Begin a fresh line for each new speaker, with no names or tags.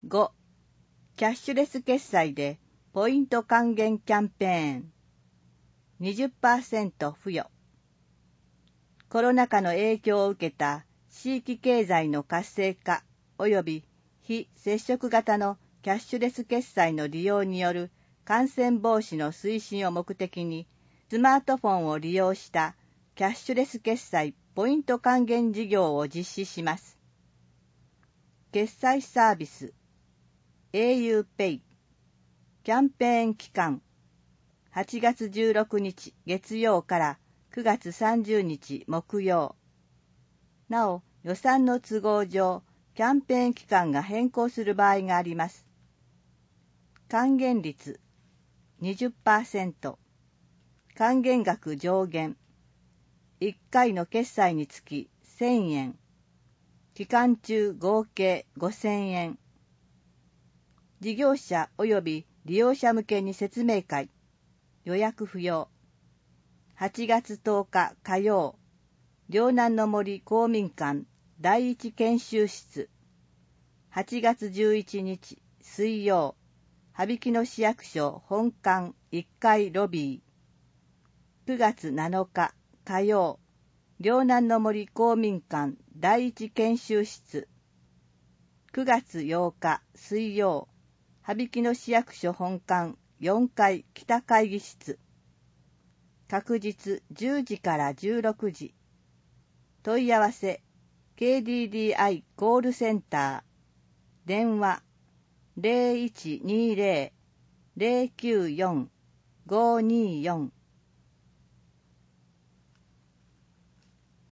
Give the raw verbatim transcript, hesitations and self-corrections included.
ご. キャッシュレス決済でポイント還元キャンペーン にじゅっパーセント 付与。コロナ禍の影響を受けた地域経済の活性化及び非接触型のキャッシュレス決済の利用による感染防止の推進を目的に、スマートフォンを利用したキャッシュレス決済ポイント還元事業を実施します。決済サービス エーユーペイ キャンペーン期間はちがつじゅうろくにち月曜からくがつさんじゅうにち木曜。なお、予算の都合上、キャンペーン期間が変更する場合があります。還元率 にじゅっパーセント。還元額上限。いっかいの決済につきせんえん。期間中合計ごせんえん。事業者及び利用者向けに説明会。予約不要。はちがつとおか火曜。両南の森公民館第一研修室。はちがつじゅういちにち水曜。羽曳野市役所本館いっかいロビー。くがつなのか火曜。両南の森公民館第一研修室。くがつようか水曜。羽曳野市役所本館よんかい北会議室。確日じゅうじからじゅうろくじ。問い合わせ ケーディーディーアイ コールセンター。電話 ゼロいちにゼロ ゼロきゅうよん ごにーよん